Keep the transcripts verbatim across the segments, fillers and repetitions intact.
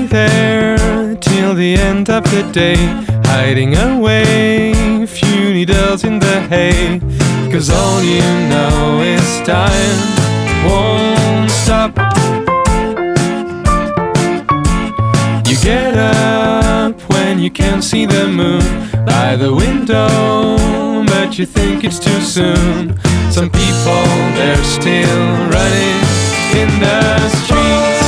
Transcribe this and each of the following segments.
there till the end of the day, hiding away, few needles in the hay. Cause all you know is time won't stop. You get up when you can't see the moon by the window, but you think it's too soon. Some people, they're still running in the streets.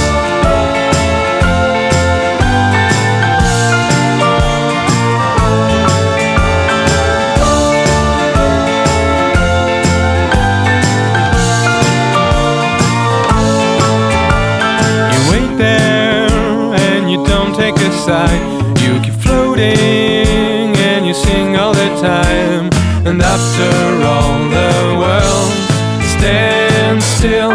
You keep floating and you sing all the time, and after all the world stands still.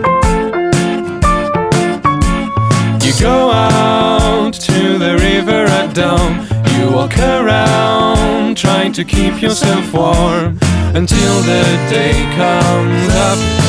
You go out to the river at dawn, you walk around trying to keep yourself warm until the day comes up